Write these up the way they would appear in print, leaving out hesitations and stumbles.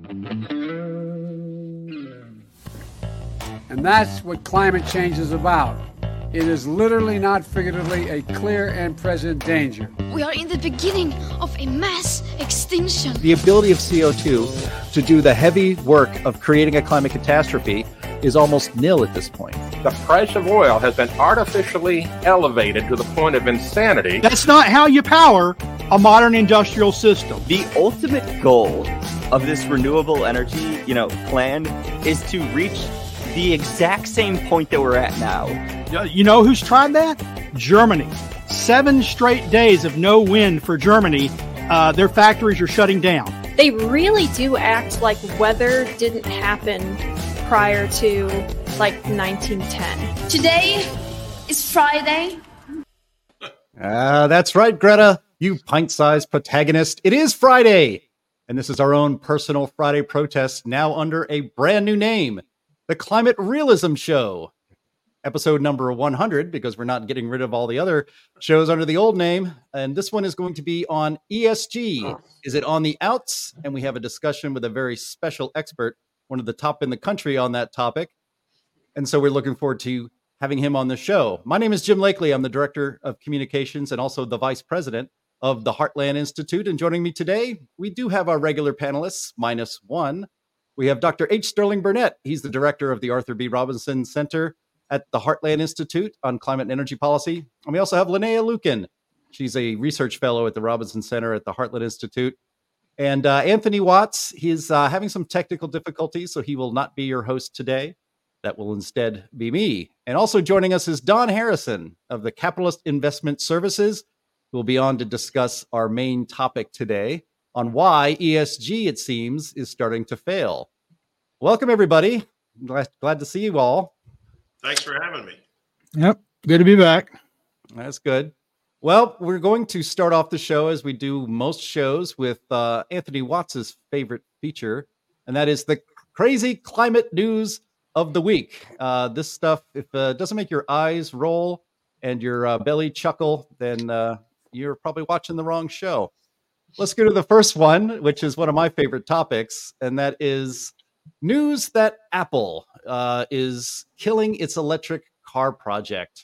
And that's what climate change is about. It is literally, not figuratively, a clear and present danger. We are in the beginning of a mass extinction. The ability of CO2 to do the heavy work of creating a climate catastrophe is almost nil at this point. The price of oil has been artificially elevated to the point of insanity. That's not how you power a modern industrial system. The ultimate goal of this renewable energy, plan is to reach the exact same point that we're at now. You know who's tried that? Germany. 7 straight days of no wind for Germany. Their factories are shutting down. They really do act like weather didn't happen prior to 1910. Today is Friday. That's right, Greta, you pint-sized protagonist. It is Friday, and this is our own personal Friday protest, now under a brand new name, the Climate Realism Show. Episode number 100, because we're not getting rid of all the other shows under the old name. And this one is going to be on ESG. Is it on the outs? And we have a discussion with a very special expert, one of the top in the country on that topic. And so we're looking forward to having him on the show. My name is Jim Lakely. I'm the Director of Communications and also the Vice President of the Heartland Institute. And joining me today, we do have our regular panelists, minus one. We have Dr. H. Sterling Burnett. He's the Director of the Arthur B. Robinson Center at the Heartland Institute on Climate and Energy Policy. And we also have Linnea Lukin. She's a research fellow at the Robinson Center at the Heartland Institute. And Anthony Watts, he's having some technical difficulties, so he will not be your host today. That will instead be me. And also joining us is Don Harrison of the Capitalist Investment Services, who will be on to discuss our main topic today on why ESG, it seems, is starting to fail. Welcome, everybody. Glad to see you all. Thanks for having me. Yep. Good to be back. That's good. Well, we're going to start off the show as we do most shows with Anthony Watts's favorite feature, and that is the crazy climate news of the week. This stuff, if it doesn't make your eyes roll and your belly chuckle, then you're probably watching the wrong show. Let's go to the first one, which is one of my favorite topics, and that is news that Apple is killing its electric car project.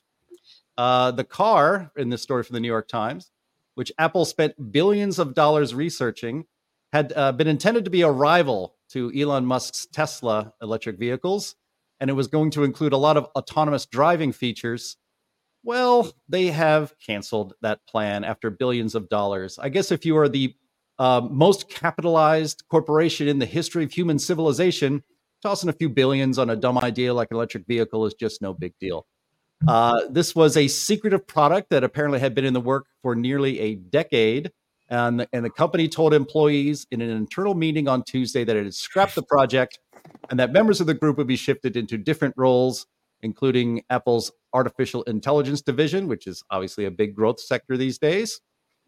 The car, in this story from the New York Times, which Apple spent billions of dollars researching, had been intended to be a rival to Elon Musk's Tesla electric vehicles, and it was going to include a lot of autonomous driving features. Well, they have canceled that plan after billions of dollars. I guess if you are the most capitalized corporation in the history of human civilization, tossing a few billions on a dumb idea like an electric vehicle is just no big deal. This was a secretive product that apparently had been in the work for nearly a decade. And the company told employees in an internal meeting on Tuesday that it had scrapped the project and that members of the group would be shifted into different roles, including Apple's artificial intelligence division, which is obviously a big growth sector these days.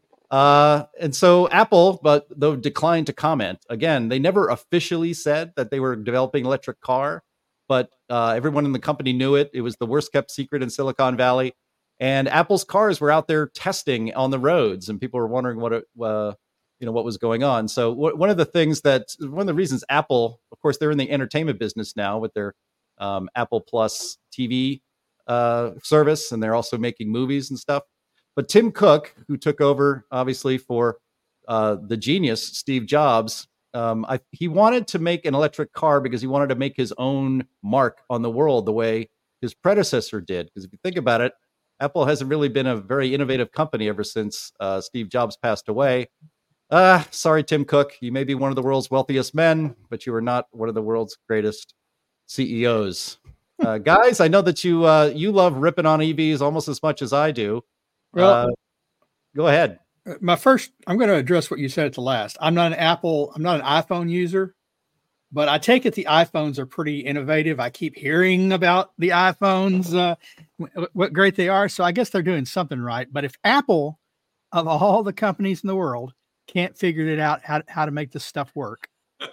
And so Apple, though declined to comment. Again, they never officially said that they were developing an electric car, but everyone in the company knew it. It was the worst kept secret in Silicon Valley. And Apple's cars were out there testing on the roads, and people were wondering what was going on. So one of the reasons Apple, of course, they're in the entertainment business now with their Apple Plus TV service, and they're also making movies and stuff. But Tim Cook, who took over obviously for the genius Steve Jobs, he wanted to make an electric car because he wanted to make his own mark on the world the way his predecessor did. Because if you think about it, Apple hasn't really been a very innovative company ever since Steve Jobs passed away. Sorry, Tim Cook, you may be one of the world's wealthiest men, but you are not one of the world's greatest CEOs. Guys, I know that you love ripping on EVs almost as much as I do. Well, go ahead. I'm going to address what you said at the last. I'm not an iPhone user, but I take it the iPhones are pretty innovative. I keep hearing about the iPhones, what great they are. So I guess they're doing something right. But if Apple, of all the companies in the world, can't figure it out how to make this stuff work,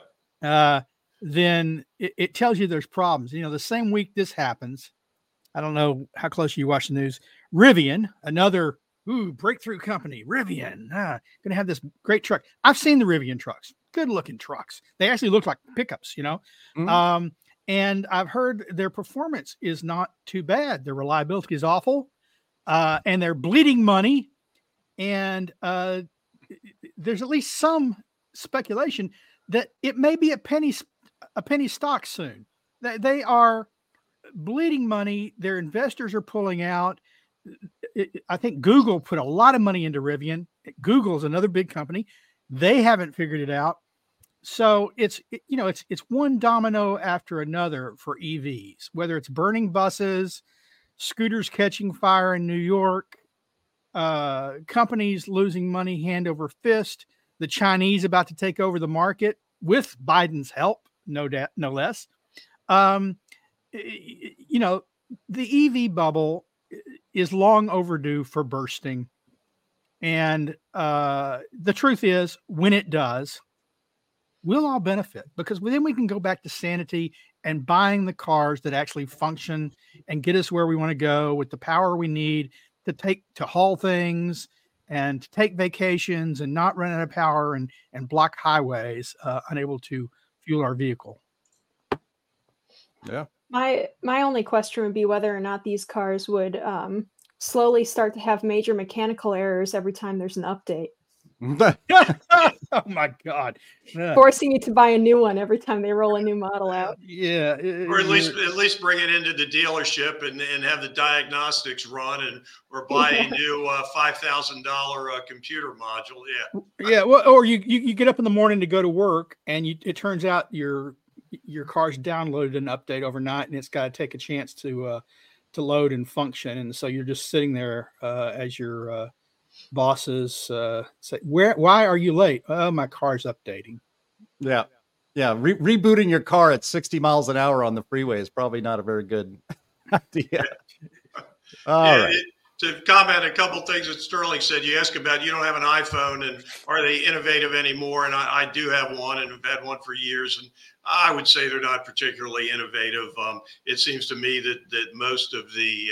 then it tells you there's problems. The same week this happens, I don't know how close you watch the news, Rivian, another breakthrough company, Rivian, going to have this great truck. I've seen the Rivian trucks. good looking trucks. They actually look like pickups, you know. Mhm. And I've heard their performance is not too bad. Their reliability is awful, and they're bleeding money. And there's at least some speculation that it may be a penny stock soon. They are bleeding money. Their investors are pulling out. I think Google put a lot of money into Rivian. Google is another big company. They haven't figured it out. So it's one domino after another for EVs, whether it's burning buses, scooters catching fire in New York, companies losing money hand over fist, the Chinese about to take over the market with Biden's help, no less. The EV bubble is long overdue for bursting. And the truth is, when it does, we'll all benefit, because then we can go back to sanity and buying the cars that actually function and get us where we want to go with the power we need to haul things and to take vacations and not run out of power and block highways, unable to fuel our vehicle. Yeah. My only question would be whether or not these cars would slowly start to have major mechanical errors every time there's an update. Oh my God. Forcing you to buy a new one every time they roll a new model out. Yeah. Or at least bring it into the dealership and have the diagnostics run or buy a new $5,000 computer module. Yeah. Yeah. Well, or you get up in the morning to go to work and it turns out your car's downloaded an update overnight and it's got to take a chance to load and function. And so you're just sitting there as your bosses say, why are you late? Oh, my car's updating. Yeah. Rebooting your car at 60 miles an hour on the freeway is probably not a very good idea. All right. To comment a couple things that Sterling said, you asked about, you don't have an iPhone and are they innovative anymore? And I do have one and have had one for years. And I would say they're not particularly innovative. It seems to me that most of the,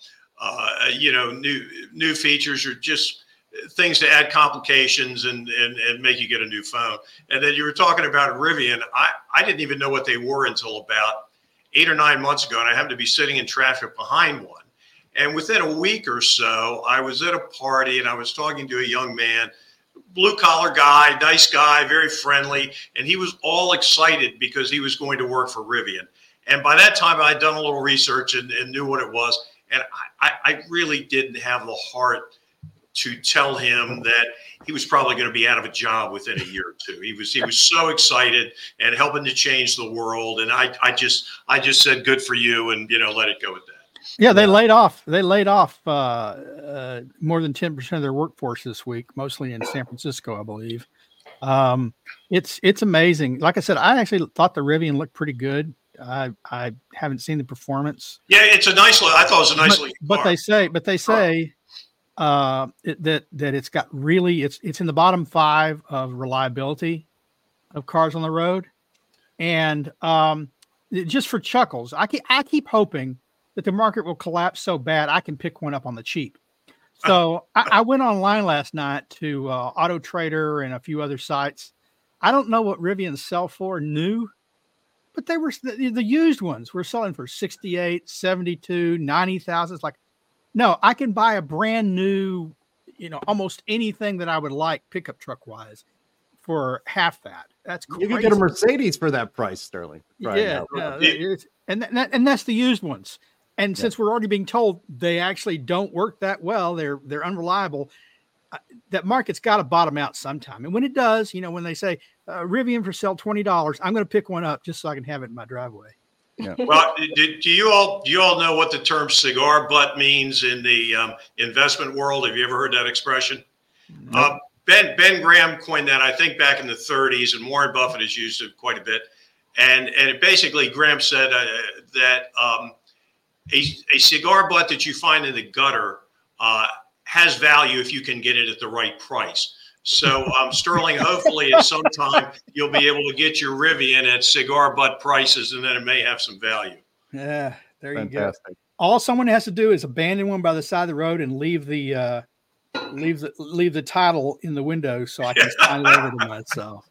new features are just things to add complications and make you get a new phone. And then you were talking about Rivian. I didn't even know what they were until about 8 or 9 months ago. And I happened to be sitting in traffic behind one. And within a week or so, I was at a party and I was talking to a young man, blue collar guy, nice guy, very friendly. And he was all excited because he was going to work for Rivian. And by that time, I had done a little research and knew what it was. And I really didn't have the heart to tell him that he was probably going to be out of a job within a year or two. He was so excited and helping to change the world. And I just said, good for you, and let it go with that. Yeah, they laid off more than 10% of their workforce this week, mostly in San Francisco, I believe. It's amazing. Like I said, I actually thought the Rivian looked pretty good. I haven't seen the performance. Yeah, it's a nice look. I thought it was a nice looking car. But they say that it's got really it's in the bottom 5 of reliability of cars on the road, and just for chuckles, I keep hoping that the market will collapse so bad I can pick one up on the cheap. So I went online last night to Auto Trader and a few other sites. I don't know what Rivians sell for new, but they were the used ones were selling for 68, 72, 90,000. It's like, no, I can buy a brand new, almost anything that I would like pickup truck wise for half that. That's crazy. You can get a Mercedes for that price, Sterling. Yeah, and that's the used ones. And since we're already being told they actually don't work that well, they're unreliable, that market's got to bottom out sometime. And when it does, when they say Rivian for sale $20, I'm going to pick one up just so I can have it in my driveway. Yeah. Well, do you all know what the term cigar butt means in the investment world? Have you ever heard that expression? No. Ben Graham coined that, I think, back in the 30s, and Warren Buffett has used it quite a bit. And it basically, Graham said that a cigar butt that you find in the gutter has value if you can get it at the right price. So, Sterling, hopefully at some time you'll be able to get your Rivian at cigar butt prices, and then it may have some value. Yeah, there you Fantastic. go. All someone has to do is abandon one by the side of the road and leave the title in the window so I can sign it over to myself.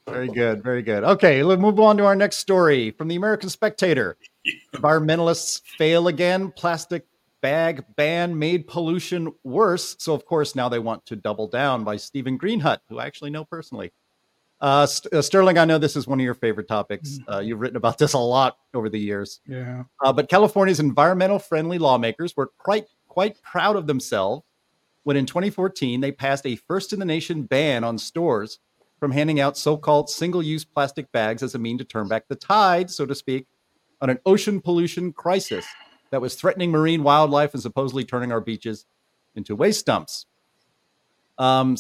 Very good. Very good. Okay, let's move on to our next story from the American Spectator. Environmentalists fail again. Plastic bag ban made pollution worse. So, of course, now they want to double down, by Stephen Greenhut, who I actually know personally. Sterling, I know this is one of your favorite topics. You've written about this a lot over the years. Yeah. But California's environmental-friendly lawmakers were quite proud of themselves when in 2014 they passed a first-in-the-nation ban on stores from handing out so-called single-use plastic bags as a mean to turn back the tide, so to speak, on an ocean pollution crisis that was threatening marine wildlife and supposedly turning our beaches into waste dumps. So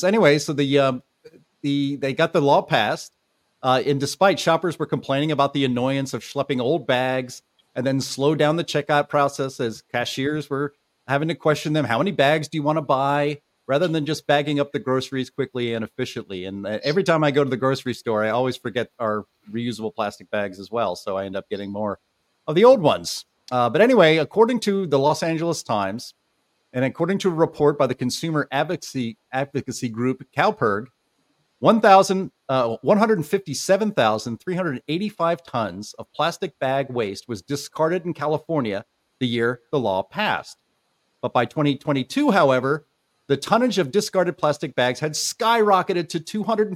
they got the law passed, and despite shoppers were complaining about the annoyance of schlepping old bags and then slow down the checkout process as cashiers were having to question them, how many bags do you want to buy, rather than just bagging up the groceries quickly and efficiently. And every time I go to the grocery store, I always forget our reusable plastic bags as well. So I end up getting more of the old ones. But anyway, according to the Los Angeles Times, and according to a report by the consumer advocacy group CalPERG, 157,385 tons of plastic bag waste was discarded in California the year the law passed. But by 2022, however, the tonnage of discarded plastic bags had skyrocketed to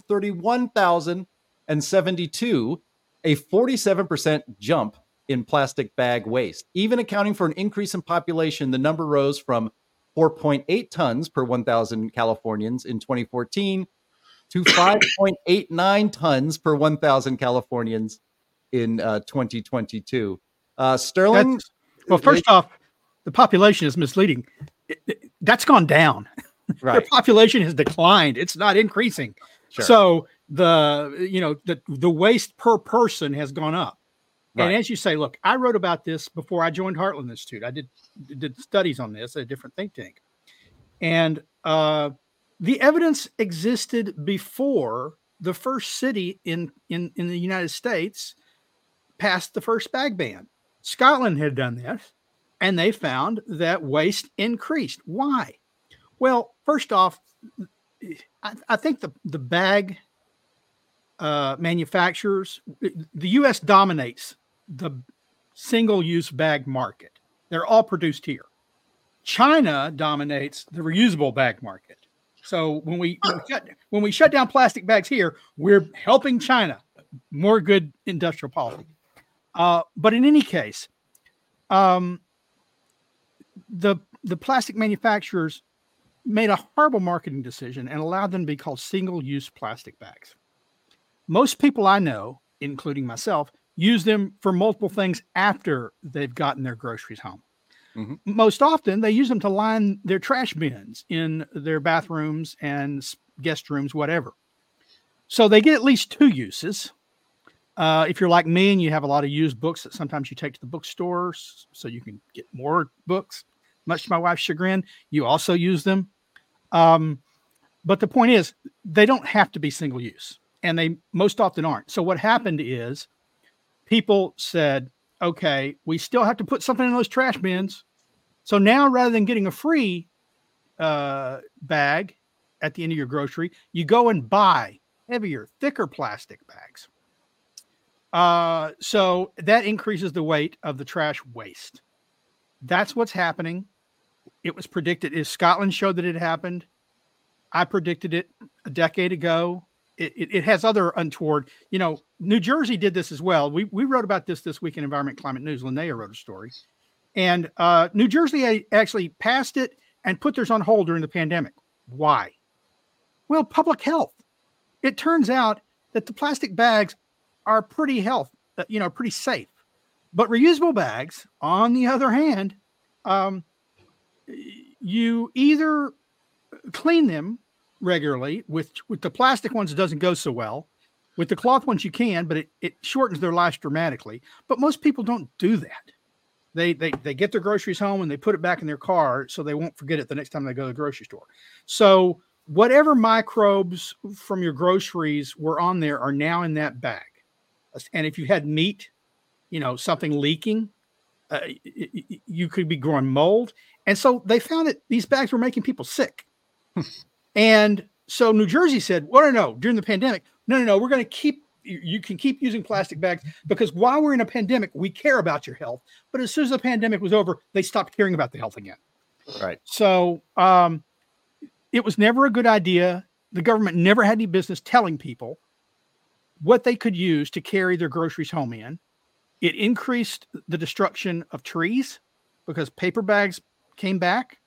231,072, a 47% jump in plastic bag waste. Even accounting for an increase in population, the number rose from 4.8 tons per 1,000 Californians in 2014 to 5.89 tons per 1,000 Californians in 2022. Sterling? Well, first off, the population is misleading. That's gone down. Right. Their population has declined. It's not increasing. Sure. So the waste per person has gone up. Right. And as you say, look, I wrote about this before I joined Heartland Institute. I did studies on this at a different think tank. And the evidence existed before the first city in the United States passed the first bag ban. Scotland had done this, and they found that waste increased. Why? Well, first off, I think the bag manufacturers, the U.S. dominates the single-use bag market. They're all produced here. China dominates the reusable bag market. So when we shut down plastic bags here, we're helping China. More good industrial policy. But in any case, the plastic manufacturers made a horrible marketing decision and allowed them to be called single-use plastic bags. Most people I know, including myself, use them for multiple things after they've gotten their groceries home. Mm-hmm. Most often, they use them to line their trash bins in their bathrooms and guest rooms, whatever. So they get at least two uses. If you're like me and you have a lot of used books that sometimes you take to the bookstores so you can get more books, much to my wife's chagrin, you also use them. But the point is, they don't have to be single use, and they most often aren't. So what happened is people said, okay, we still have to put something in those trash bins. So now rather than getting a free bag at the end of your grocery, you go and buy heavier, thicker plastic bags. So that increases the weight of the trash waste. That's what's happening. It was predicted. If Scotland showed that it happened, I predicted it a decade ago. It has other untoward, New Jersey did this as well. We wrote about this week in Environment Climate News. Linnea wrote a story. And New Jersey actually passed it and put theirs on hold during the pandemic. Why? Well, public health. It turns out that the plastic bags are pretty safe. But reusable bags, on the other hand, you either clean them regularly. With the plastic ones, it doesn't go so well. With the cloth ones, you can, but it shortens their life dramatically. But most people don't do that. They get their groceries home and they put it back in their car so they won't forget it the next time they go to the grocery store. So whatever microbes from your groceries were on there are now in that bag. And if you had meat, something leaking, you could be growing mold. And so they found that these bags were making people sick. And So New Jersey said, well, no, during the pandemic, no, we're going to keep, you can keep using plastic bags because while we're in a pandemic, we care about your health. But as soon as the pandemic was over, they stopped caring about the health again. Right. So it was never a good idea. The government never had any business telling people what they could use to carry their groceries home in. It increased the destruction of trees because paper bags came back.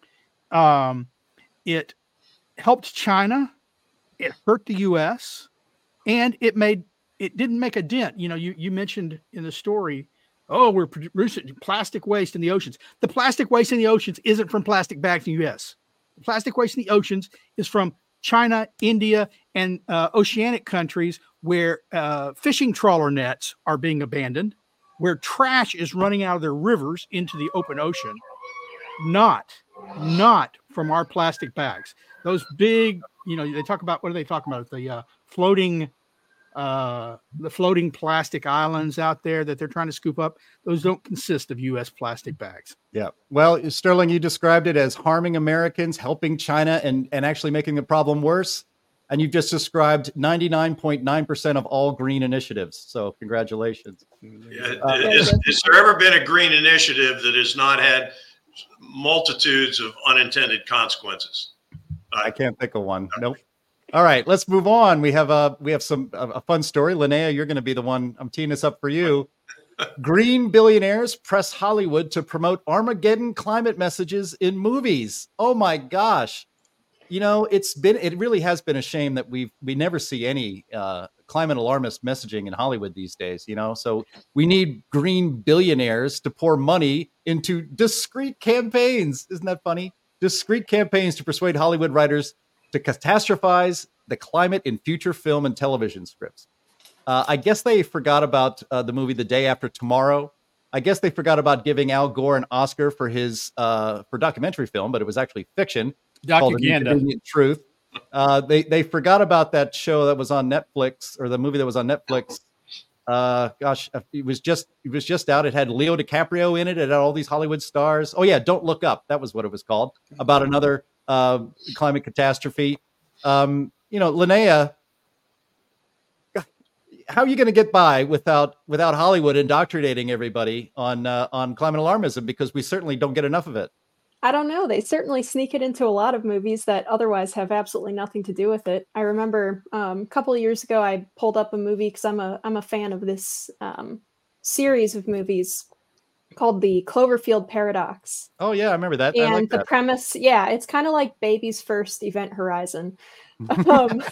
It helped China. It hurt the U.S. and it didn't make a dent. You know, you mentioned in the story, we're producing plastic waste in the oceans. The plastic waste in the oceans isn't from plastic bags in the U.S. The plastic waste in the oceans is from China, India, and oceanic countries where fishing trawler nets are being abandoned, where trash is running out of their rivers into the open ocean. Not from our plastic bags. Those big, they talk about, what are they talking about? The floating plastic islands out there that they're trying to scoop up. Those don't consist of U.S. plastic bags. Yeah. Well, Sterling, you described it as harming Americans, helping China, and actually making the problem worse. And you've just described 99.9% of all green initiatives. So congratulations. Has there ever been a green initiative that has not had multitudes of unintended consequences? I can't think of one. Nope. All right, let's move on. We have a fun story. Linnea, you're going to be the one. I'm teeing this up for you. Green billionaires press Hollywood to promote Armageddon climate messages in movies. Oh my gosh. It really has been a shame that we never see any climate alarmist messaging in Hollywood these days, so we need green billionaires to pour money into discreet campaigns. Isn't that funny? Discreet campaigns to persuade Hollywood writers to catastrophize the climate in future film and television scripts. I guess they forgot about the movie The Day After Tomorrow. I guess they forgot about giving Al Gore an Oscar for his for documentary film, but it was actually fiction. Docuganda. Truth. They forgot about that show that was on Netflix, or the movie that was on Netflix. It was just out. It had Leo DiCaprio in it. It had all these Hollywood stars. Oh yeah, Don't Look Up. That was what it was called. About another climate catastrophe. Linnea, how are you going to get by without Hollywood indoctrinating everybody on climate alarmism? Because we certainly don't get enough of it. I don't know. They certainly sneak it into a lot of movies that otherwise have absolutely nothing to do with it. I remember a couple of years ago, I pulled up a movie because I'm a fan of this series of movies called the Cloverfield Paradox. Oh yeah, I remember that. And I like that. Premise, it's kind of like Baby's first Event Horizon. And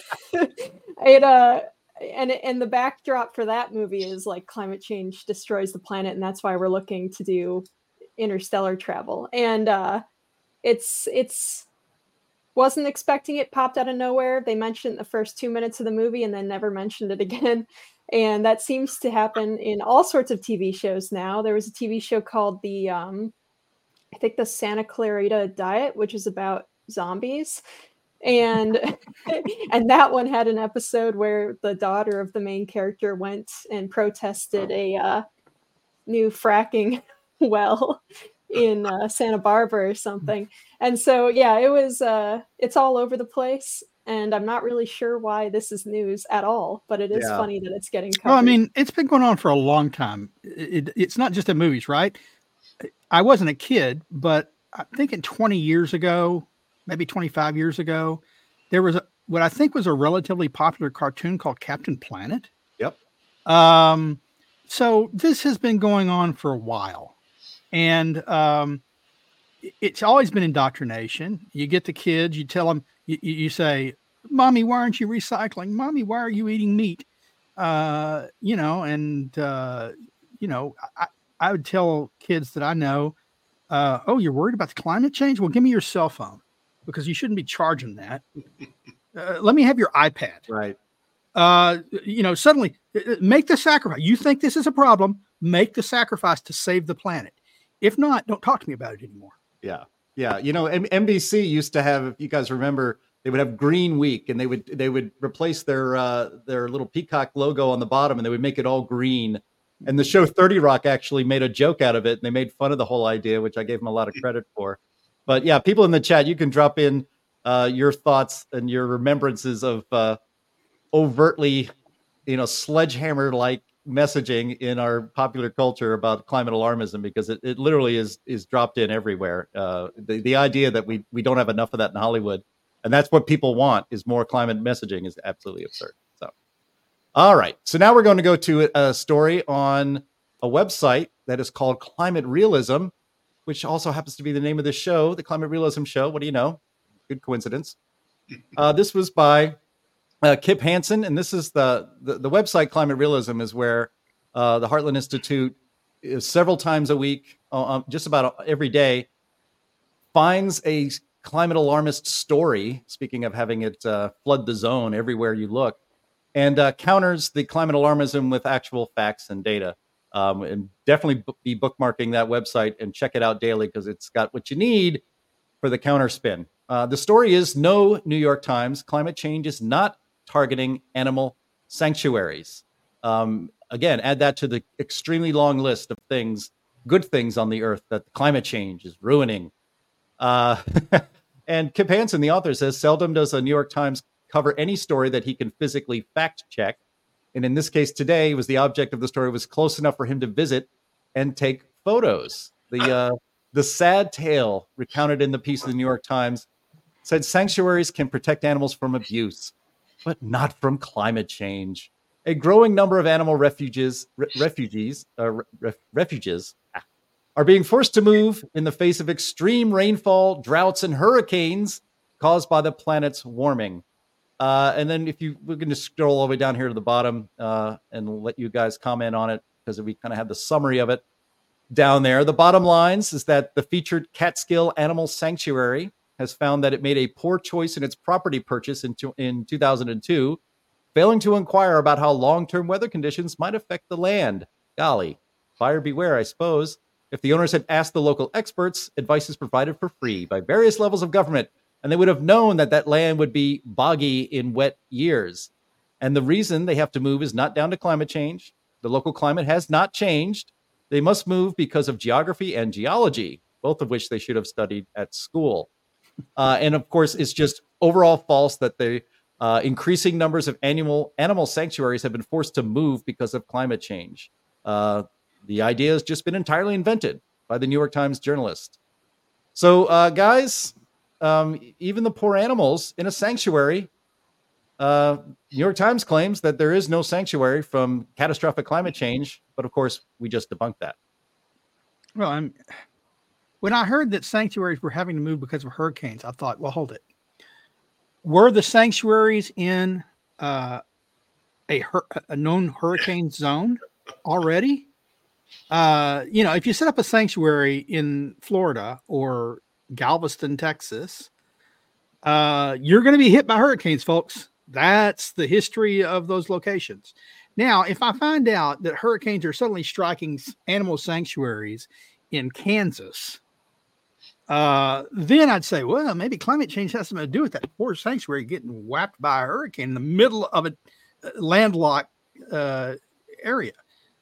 the backdrop for that movie is like climate change destroys the planet, and that's why we're looking to do interstellar travel. And it's wasn't expecting it, popped out of nowhere. They mentioned it in the first 2 minutes of the movie and then never mentioned it again. And that seems to happen in all sorts of TV shows now. There was a TV show called the Santa Clarita Diet, which is about zombies. And that one had an episode where the daughter of the main character went and protested a new fracking well in Santa Barbara or something. And so it was it's all over the place, and I'm not really sure why this is news at all, but it is funny that it's getting covered. Well, I mean, it's been going on for a long time. It's not just in movies, right? I wasn't a kid, but I think 20 years ago, maybe 25 years ago, there was what I think was a relatively popular cartoon called Captain Planet. Yep. So this has been going on for a while. And it's always been indoctrination. You get the kids, you tell them, you say, Mommy, why aren't you recycling? Mommy, why are you eating meat? I would tell kids that I know, you're worried about the climate change? Well, give me your cell phone, because you shouldn't be charging that. Let me have your iPad. Right. Suddenly make the sacrifice. You think this is a problem, make the sacrifice to save the planet. If not, don't talk to me about it anymore. Yeah. Yeah. NBC used to have, if you guys remember, they would have Green Week, and they would replace their little peacock logo on the bottom, and they would make it all green. And the show 30 Rock actually made a joke out of it, and they made fun of the whole idea, which I gave them a lot of credit for. But yeah, people in the chat, you can drop in your thoughts and your remembrances of overtly, sledgehammer-like messaging in our popular culture about climate alarmism, because it literally is dropped in everywhere. The idea that we don't have enough of that in Hollywood, and that's what people want, is more climate messaging, is absolutely absurd. So, all right. So now we're going to go to a story on a website that is called Climate Realism, which also happens to be the name of the show, the Climate Realism Show. What do you know? Good coincidence. This was by Kip Hansen, and this is the website. Climate Realism is where the Heartland Institute is several times a week, just about every day, finds a climate alarmist story, speaking of having it flood the zone everywhere you look, and counters the climate alarmism with actual facts and data. And definitely be bookmarking that website and check it out daily, because it's got what you need for the counter spin. The story is, no, New York Times, climate change is not targeting animal sanctuaries. Again, add that to the extremely long list of things, good things on the earth that climate change is ruining. And Kip Hansen, the author, says, seldom does a New York Times cover any story that he can physically fact check. And in this case today, the object of the story was close enough for him to visit and take photos. The sad tale recounted in the piece of the New York Times said sanctuaries can protect animals from abuse, but not from climate change. A growing number of animal refuges are being forced to move in the face of extreme rainfall, droughts, and hurricanes caused by the planet's warming. And then we're going to scroll all the way down here to the bottom and let you guys comment on it, because we kind of have the summary of it down there. The bottom lines is that the featured Catskill Animal Sanctuary has found that it made a poor choice in its property purchase in 2002, failing to inquire about how long-term weather conditions might affect the land. Golly, buyer beware, I suppose. If the owners had asked the local experts, advice is provided for free by various levels of government, and they would have known that land would be boggy in wet years. And the reason they have to move is not down to climate change. The local climate has not changed. They must move because of geography and geology, both of which they should have studied at school. And of course, it's just overall false that the increasing numbers of animal sanctuaries have been forced to move because of climate change. The idea has just been entirely invented by the New York Times journalist. So, guys, even the poor animals in a sanctuary, New York Times claims that there is no sanctuary from catastrophic climate change. But of course, we just debunked that. Well, when I heard that sanctuaries were having to move because of hurricanes, I thought, well, hold it. Were the sanctuaries in a known hurricane zone already? If you set up a sanctuary in Florida or Galveston, Texas, you're going to be hit by hurricanes, folks. That's the history of those locations. Now, if I find out that hurricanes are suddenly striking animal sanctuaries in Kansas, then I'd say, well, maybe climate change has something to do with that poor sanctuary getting whacked by a hurricane in the middle of a landlocked area.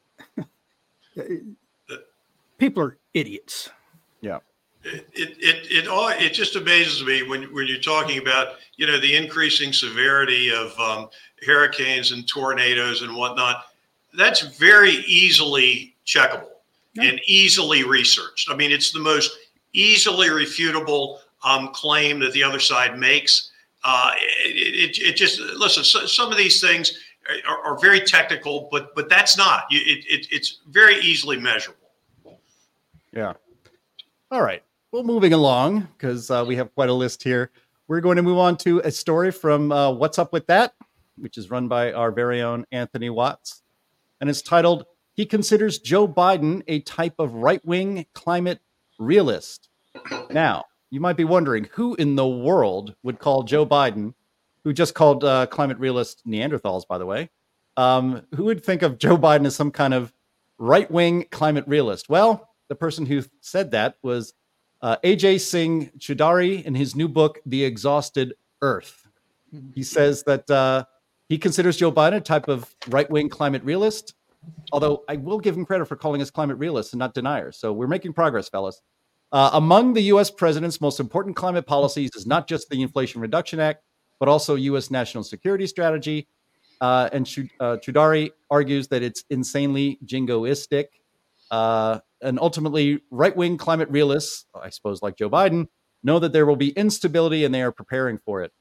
People are idiots. Yeah. It just amazes me when you're talking about, the increasing severity of hurricanes and tornadoes and whatnot. That's very easily checkable and easily researched. I mean, it's the most easily refutable claim that the other side makes. It just, listen, some of these things are very technical, but that's not. It's very easily measurable. Yeah. All right. Well, moving along, because we have quite a list here. We're going to move on to a story from What's Up With That, which is run by our very own Anthony Watts. And it's titled, He Considers Joe Biden a Type of Right-Wing Climate Realist. Now, you might be wondering, who in the world would call Joe Biden, who just called climate realist Neanderthals, by the way, who would think of Joe Biden as some kind of right-wing climate realist? Well, the person who said that was Ajay Singh Choudhary in his new book, The Exhausted Earth. He says that he considers Joe Biden a type of right-wing climate realist, although I will give him credit for calling us climate realists and not deniers. So we're making progress, fellas. Among the U.S. president's most important climate policies is not just the Inflation Reduction Act, but also U.S. national security strategy. And Choudhary argues that it's insanely jingoistic. And ultimately, right-wing climate realists, I suppose like Joe Biden, know that there will be instability and they are preparing for it.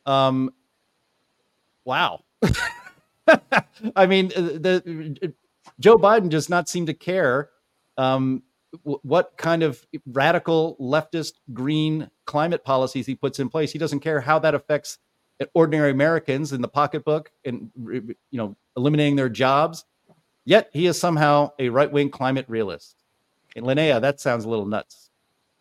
Wow. I mean, Joe Biden does not seem to care what kind of radical leftist green climate policies he puts in place. He doesn't care how that affects ordinary Americans in the pocketbook and, eliminating their jobs. Yet he is somehow a right-wing climate realist. And Linnea, that sounds a little nuts.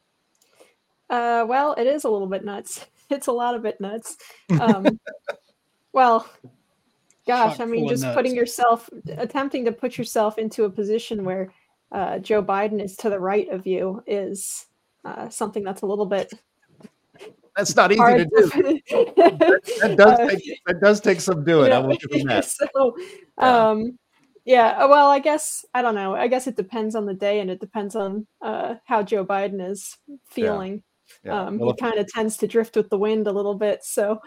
Well, it is a little bit nuts. It's a lot of it nuts. Well, gosh, I mean, just attempting to put yourself into a position where Joe Biden is to the right of you is something that's a little bit. That's not easy to do. That does take some doing. I will give him that. So, yeah. Well, I guess I don't know. I guess it depends on the day, and it depends on how Joe Biden is feeling. Yeah. He kind of tends to drift with the wind a little bit. So,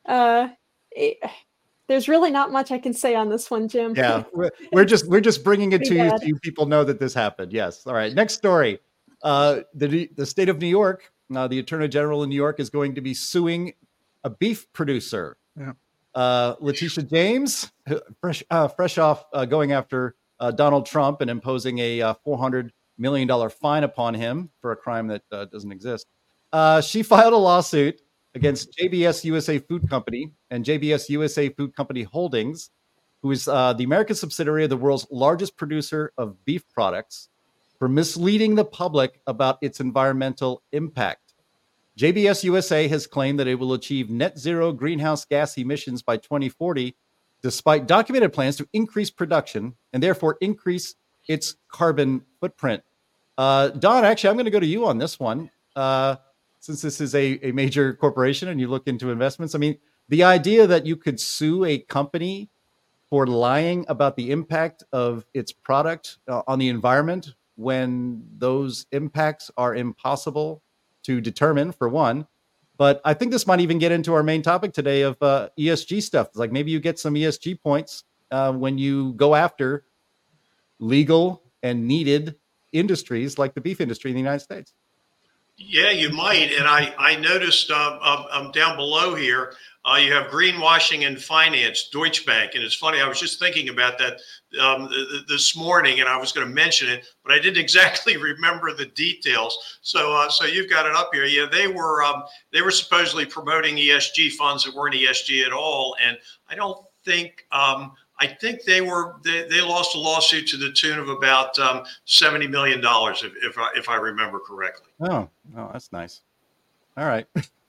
there's really not much I can say on this one, Jim. Yeah, we're just bringing it to you so you people know that this happened. Yes. All right. Next story. The state of New York. The Attorney General in New York is going to be suing a beef producer. Yeah. Letitia James, fresh off going after Donald Trump and imposing a $400 million fine upon him for a crime that doesn't exist. She filed a lawsuit against JBS USA Food Company and JBS USA Food Company Holdings, who is the American subsidiary of the world's largest producer of beef products, for misleading the public about its environmental impact. JBS USA has claimed that it will achieve net zero greenhouse gas emissions by 2040, despite documented plans to increase production and therefore increase its carbon footprint. Don, actually, I'm going to go to you on this one. Since this is a major corporation and you look into investments, I mean, the idea that you could sue a company for lying about the impact of its product on the environment when those impacts are impossible to determine, for one. But I think this might even get into our main topic today of ESG stuff. It's like maybe you get some ESG points when you go after legal and needed industries like the beef industry in the United States. Yeah, you might. And I noticed down below here, you have greenwashing and finance, Deutsche Bank. And it's funny, I was just thinking about that this morning, and I was going to mention it, but I didn't exactly remember the details. So you've got it up here. Yeah, they were supposedly promoting ESG funds that weren't ESG at all. And I don't think I think they lost a lawsuit to the tune of about $70 million, if I remember correctly. Oh, that's nice. All right.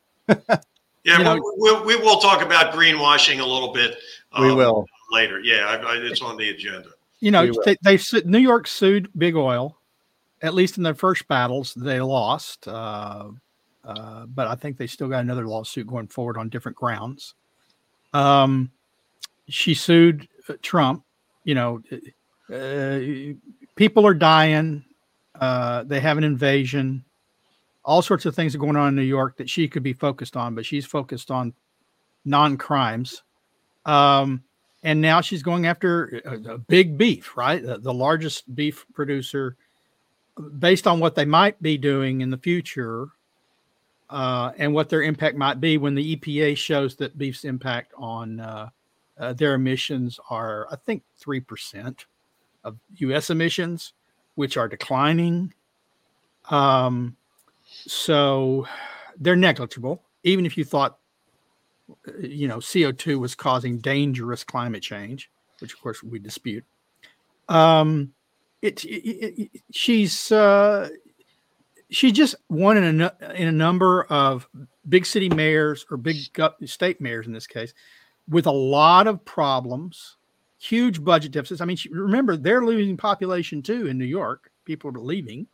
Yeah, we will talk about greenwashing a little bit. We will later. Yeah, it's on the agenda. New York sued Big Oil. At least in their first battles, they lost. But I think they still got another lawsuit going forward on different grounds. She sued Trump. People are dying. They have an invasion. All sorts of things are going on in New York that she could be focused on, but she's focused on non-crimes. And now she's going after a big beef, right? The largest beef producer, based on what they might be doing in the future and what their impact might be when the EPA shows that beef's impact on their emissions are, I think, 3% of U.S. emissions, which are declining. So they're negligible, even if you thought, CO2 was causing dangerous climate change, which of course we dispute. She's just won in a number of big city mayors or big state mayors in this case, with a lot of problems, huge budget deficits. I mean, remember, they're losing population too in New York. People are leaving.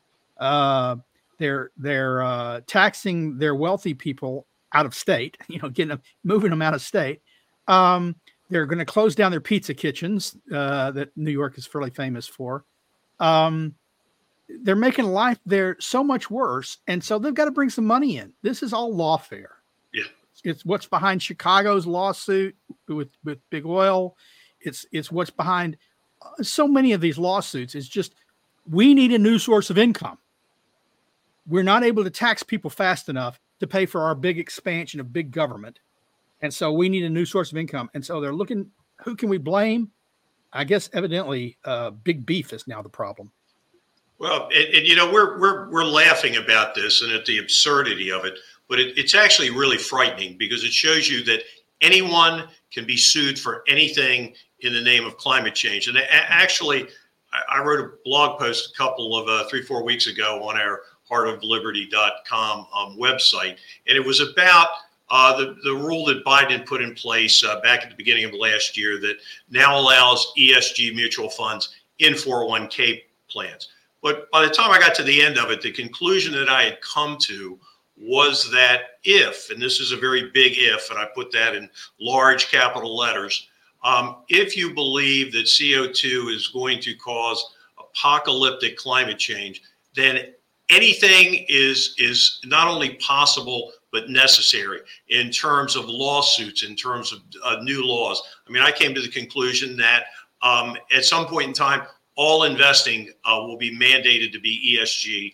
They're taxing their wealthy people out of state, moving them out of state. They're going to close down their pizza kitchens that New York is fairly famous for. they're making life there so much worse. And so they've got to bring some money in. This is all lawfare. Yeah. It's what's behind Chicago's lawsuit with Big Oil. It's what's behind so many of these lawsuits. It's just, we need a new source of income. We're not able to tax people fast enough to pay for our big expansion of big government. And so we need a new source of income. And so they're looking, who can we blame? I guess evidently big beef is now the problem. Well, and you know, we're laughing about this and at the absurdity of it, but it's actually really frightening because it shows you that anyone can be sued for anything in the name of climate change. And actually, I wrote a blog post a couple of 3-4 weeks ago on our heartofliberty.com website, and it was about the rule that Biden put in place back at the beginning of last year that now allows ESG mutual funds in 401k plans. But by the time I got to the end of it, the conclusion that I had come to was that if, and this is a very big if, and I put that in large capital letters, if you believe that CO2 is going to cause apocalyptic climate change, then anything is not only possible, but necessary in terms of lawsuits, in terms of new laws. I mean, I came to the conclusion that at some point in time, all investing will be mandated to be ESG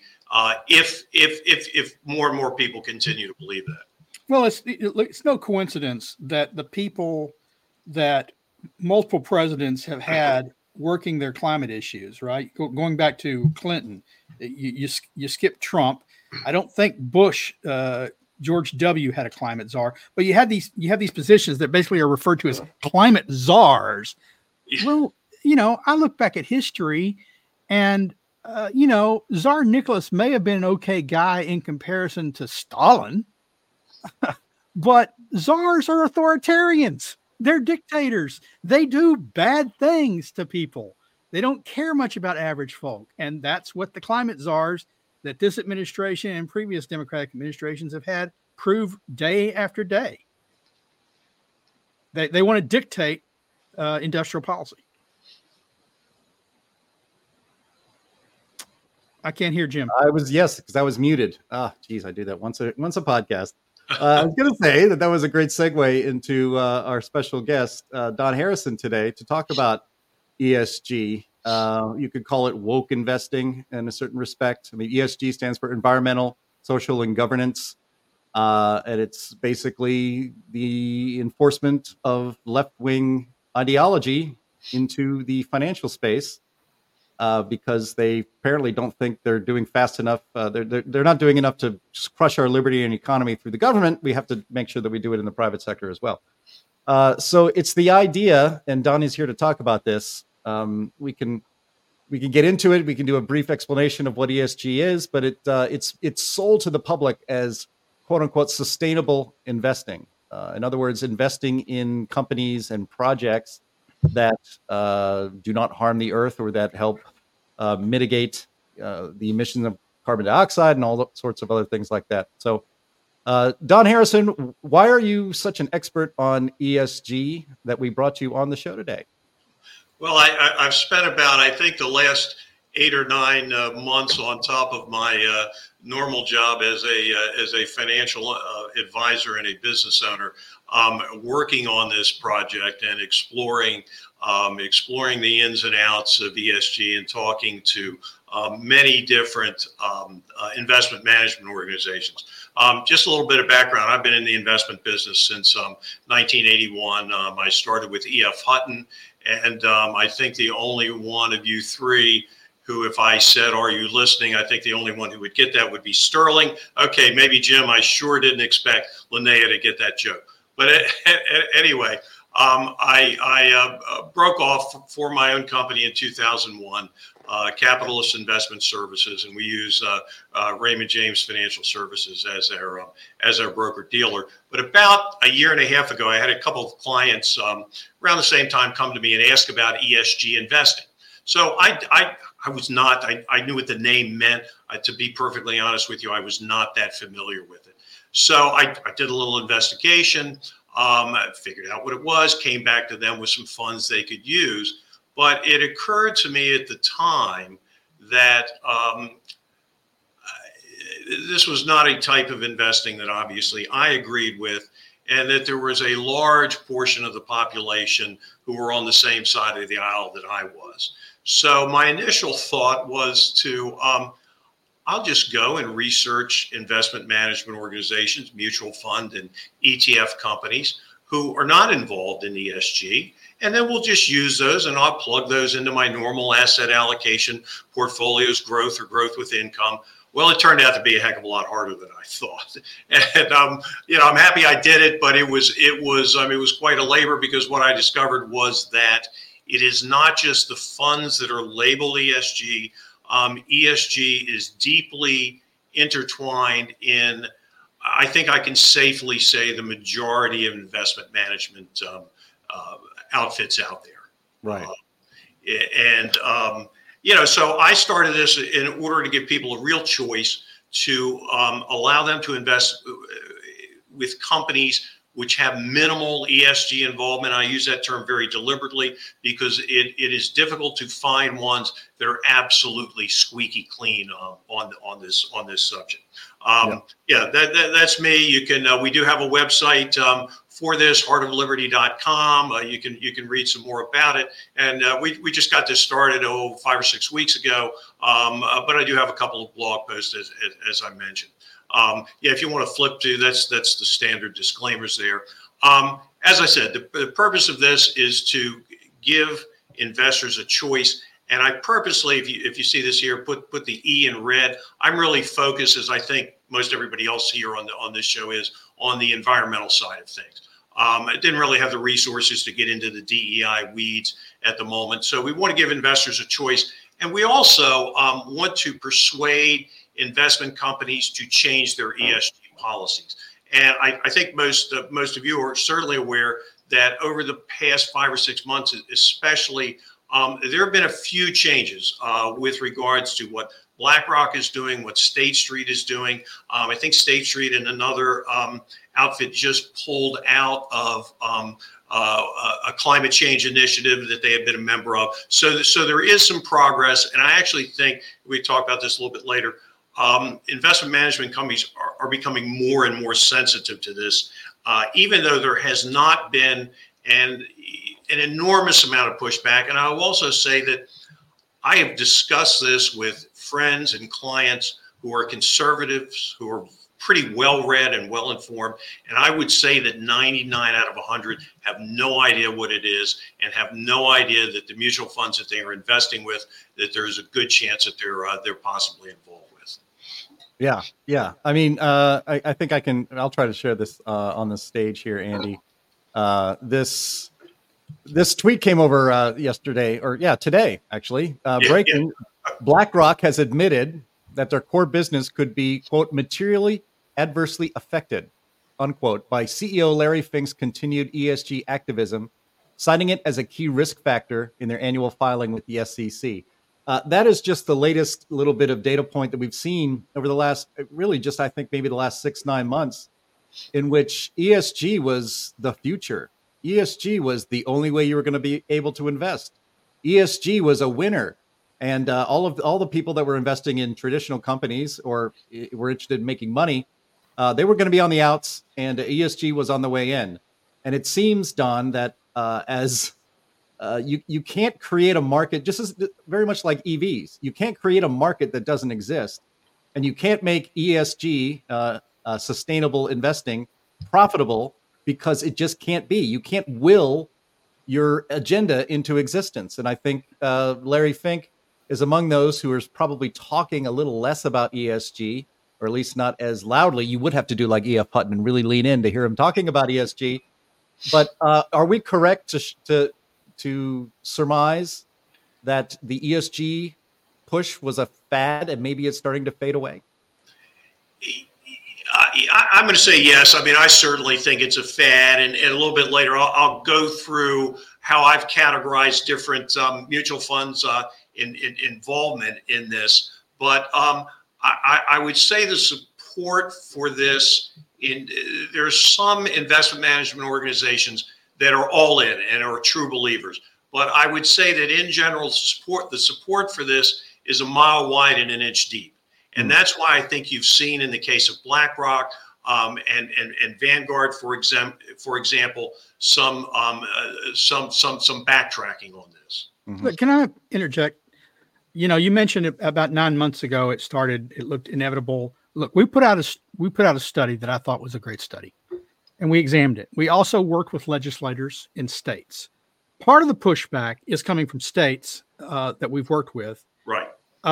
if more and more people continue to believe that. Well, it's no coincidence that the people that multiple presidents have had working their climate issues, right? Going back to Clinton, you skip Trump. I don't think Bush, George W. had a climate czar, but you have these positions that basically are referred to as climate czars. Yeah. Well, you know, I look back at history and, you know, Tsar Nicholas may have been an okay guy in comparison to Stalin, but czars are authoritarians. They're dictators. They do bad things to people. They don't care much about average folk. And that's what the climate czars that this administration and previous Democratic administrations have had prove day after day. They want to dictate industrial policy. I can't hear Jim. Because I was muted. Geez, I do that once a podcast. I was going to say that was a great segue into our special guest, Don Harrison, today to talk about ESG. You could call it woke investing in a certain respect. I mean, ESG stands for environmental, social, and governance. And it's basically the enforcement of left-wing ideology into the financial space. Because they apparently don't think they're doing fast enough. They're not doing enough to just crush our liberty and economy through the government. We have to make sure that we do it in the private sector as well. So it's the idea, and Donnie's here to talk about this. We can get into it. We can do a brief explanation of what ESG is, but it's sold to the public as quote unquote sustainable investing. In other words, investing in companies and projects that do not harm the earth or that help mitigate the emissions of carbon dioxide and all sorts of other things like that. So, Don Harrison, why are you such an expert on ESG that we brought you on the show today? Well, I've spent about, I think, the last 8 or 9 months on top of my normal job as a financial advisor and a business owner, working on this project and exploring the ins and outs of ESG and talking to many different investment management organizations. Just a little bit of background. I've been in the investment business since 1981. I started with E.F. Hutton, and I think the only one of you three who, if I said, "Are you listening?" I think the only one who would get that would be Sterling. Okay, maybe Jim. I sure didn't expect Linnea to get that joke. But anyway, I broke off for my own company in 2001, Capitalist Investment Services, and we use Raymond James Financial Services as our broker dealer. But about a year and a half ago, I had a couple of clients around the same time come to me and ask about ESG investing. So I was not. I knew what the name meant. To be perfectly honest with you, I was not that familiar with it. So I did a little investigation, figured out what it was, came back to them with some funds they could use. But it occurred to me at the time that this was not a type of investing that obviously I agreed with, and that there was a large portion of the population who were on the same side of the aisle that I was. So my initial thought was to, I'll just go and research investment management organizations, mutual fund and ETF companies who are not involved in ESG. And then we'll just use those, and I'll plug those into my normal asset allocation portfolios, growth or growth with income. Well, it turned out to be a heck of a lot harder than I thought. And, I'm happy I did it, but it was quite a labor, because what I discovered was that it is not just the funds that are labeled ESG. ESG is deeply intertwined in, I think I can safely say, the majority of investment management outfits out there. Right. So I started this in order to give people a real choice to allow them to invest with companies which have minimal ESG involvement. I use that term very deliberately, because it is difficult to find ones that are absolutely squeaky clean on this subject. That's me. You can we do have a website for this, heartofliberty.com. You can read some more about it. And we just got this started 5 or 6 weeks ago. But I do have a couple of blog posts, as I mentioned. If you want to flip to, that's the standard disclaimers there. As I said, the purpose of this is to give investors a choice. And I purposely, if you see this here, put the E in red. I'm really focused, as I think most everybody else here on this show is, on the environmental side of things. I didn't really have the resources to get into the DEI weeds at the moment. So we want to give investors a choice. And we also want to persuade investment companies to change their ESG policies. And I think most of you are certainly aware that over the past 5 or 6 months, especially, there have been a few changes with regards to what BlackRock is doing, what State Street is doing. I think State Street and another outfit just pulled out of a climate change initiative that they have been a member of. So there is some progress. And I actually think, we talk about this a little bit later, investment management companies are becoming more and more sensitive to this, even though there has not been an enormous amount of pushback. And I will also say that I have discussed this with friends and clients who are conservatives, who are pretty well-read and well-informed. And I would say that 99 out of 100 have no idea what it is, and have no idea that the mutual funds that they are investing with, that there's a good chance that they're possibly involved with. Yeah. I mean, I think I'll try to share this on the stage here, Andy. This tweet came over today, actually. Breaking, BlackRock has admitted that their core business could be, quote, materially adversely affected, unquote, by CEO Larry Fink's continued ESG activism, citing it as a key risk factor in their annual filing with the SEC. That is just the latest little bit of data point that we've seen over the last, really just, I think, maybe the last 6-9 months, in which ESG was the future. ESG was the only way you were going to be able to invest. ESG was a winner. And all the people that were investing in traditional companies or were interested in making money, they were going to be on the outs, and ESG was on the way in. And it seems, Don, that you can't create a market, just as very much like EVs. You can't create a market that doesn't exist, and you can't make ESG sustainable investing profitable, because it just can't be. You can't will your agenda into existence. And I think Larry Fink is among those who is probably talking a little less about ESG, or at least not as loudly. You would have to do like E.F. Hutton and really lean in to hear him talking about ESG. But are we correct to surmise that the ESG push was a fad and maybe it's starting to fade away? I'm going to say yes. I mean, I certainly think it's a fad, and a little bit later, I'll go through how I've categorized different mutual funds involvement in this. But I would say the support for this, there's some investment management organizations that are all in and are true believers. But I would say that in general, the support for this is a mile wide and an inch deep. And that's why I think you've seen in the case of BlackRock and Vanguard, for example, some backtracking on this. Look, can I interject? You know, you mentioned it about 9 months ago. It looked inevitable. Look, we put out a study that I thought was a great study, and we examined it. We also worked with legislators in states. Part of the pushback is coming from states that we've worked with, right?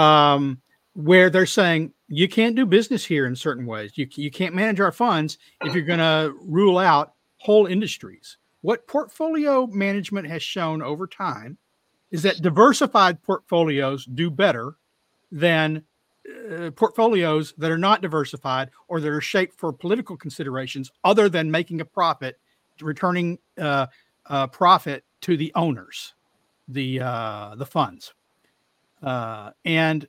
Where they're saying you can't do business here in certain ways. You can't manage our funds if you're going to rule out whole industries. What portfolio management has shown over time is that diversified portfolios do better than portfolios that are not diversified or that are shaped for political considerations other than making a profit, returning profit to the owners, the funds. And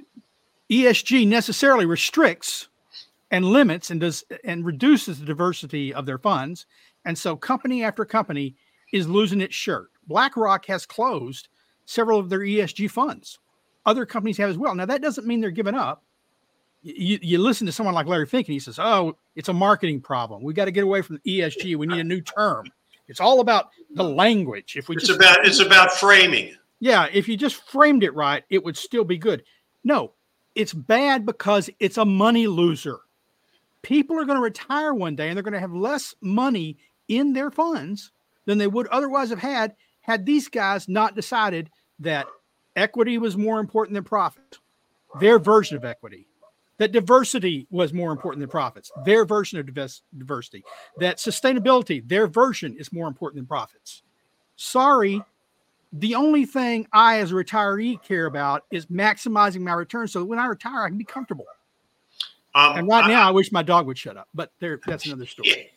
ESG necessarily restricts and limits and reduces the diversity of their funds. And so company after company is losing its shirt. BlackRock has closed several of their ESG funds. Other companies have as well. Now, that doesn't mean they're giving up. You listen to someone like Larry Fink and he says, oh, it's a marketing problem. We got to get away from ESG. We need a new term. It's all about the language. It's about framing. Yeah. If you just framed it right, it would still be good. No, it's bad because it's a money loser. People are going to retire one day and they're going to have less money in their funds than they would otherwise have had these guys not decided that equity was more important than profit, their version of equity, that diversity was more important than profits, their version of diversity, that sustainability, their version is more important than profits. Sorry, the only thing I as a retiree care about is maximizing my return so that when I retire, I can be comfortable. And right now, I wish my dog would shut up, but that's another story. Yeah.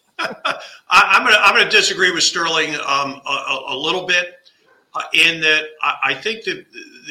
I'm going to disagree with Sterling a little bit in that I think that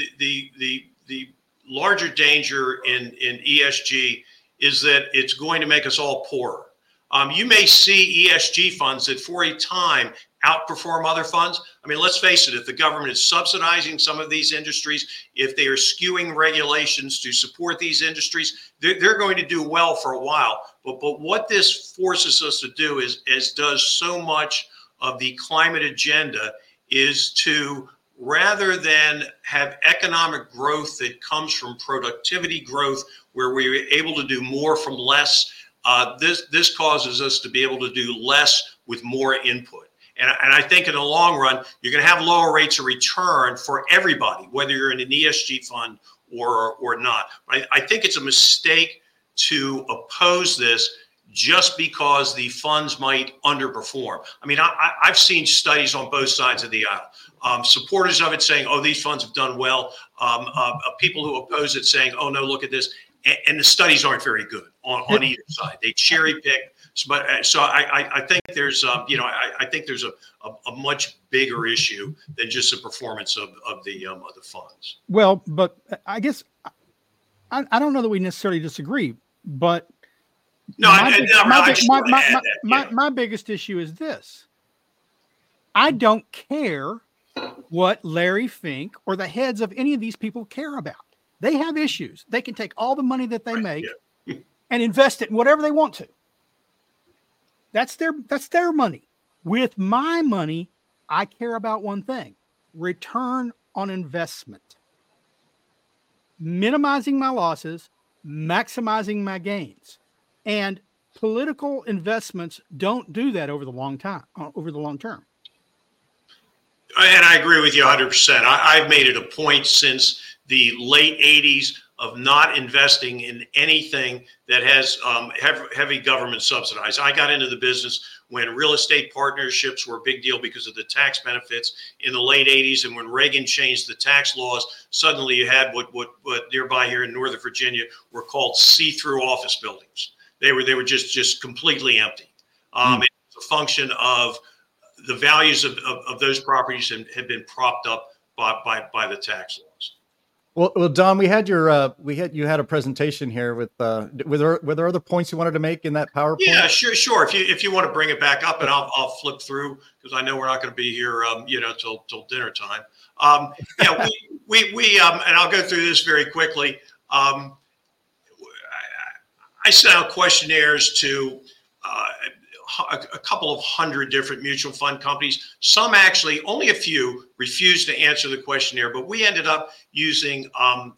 the larger danger in ESG is that it's going to make us all poorer. You may see ESG funds that for a time outperform other funds. I mean, let's face it, if the government is subsidizing some of these industries, if they are skewing regulations to support these industries, they're going to do well for a while. But what this forces us to do is, as does so much of the climate agenda, is to, rather than have economic growth that comes from productivity growth, where we're able to do more from less, this causes us to be able to do less with more input. And I think in the long run, you're going to have lower rates of return for everybody, whether you're in an ESG fund or not. I think it's a mistake to oppose this just because the funds might underperform. I mean, I've seen studies on both sides of the aisle. Supporters of it saying, oh, these funds have done well. People who oppose it saying, oh, no, look at this. And the studies aren't very good on either side. They cherry pick. So I think there's, I think there's a much bigger issue than just the performance of the funds. Well, but I guess I don't know that we necessarily disagree, but my biggest issue is this. I don't care what Larry Fink or the heads of any of these people care about. They have issues. They can take all the money that they make and invest it in whatever they want to. That's their money. With my money, I care about one thing: return on investment. Minimizing my losses, maximizing my gains. And political investments don't do that over the long term. And I agree with you 100%. I've made it a point since the late 80s of not investing in anything that has heavy government subsidized. I got into the business when real estate partnerships were a big deal because of the tax benefits in the late 80s. And when Reagan changed the tax laws, suddenly you had what nearby here in Northern Virginia were called see-through office buildings. They were just completely empty. It's a function of the values of those properties had been propped up by the tax laws. Well, Don, you had a presentation here with were there other points you wanted to make in that PowerPoint? Yeah, sure. If you want to bring it back up, and I'll flip through because I know we're not going to be here, till dinner time. Yeah, we and I'll go through this very quickly. I sent out questionnaires to a couple of hundred different mutual fund companies. Some actually, only a few refused to answer the questionnaire, but we ended up using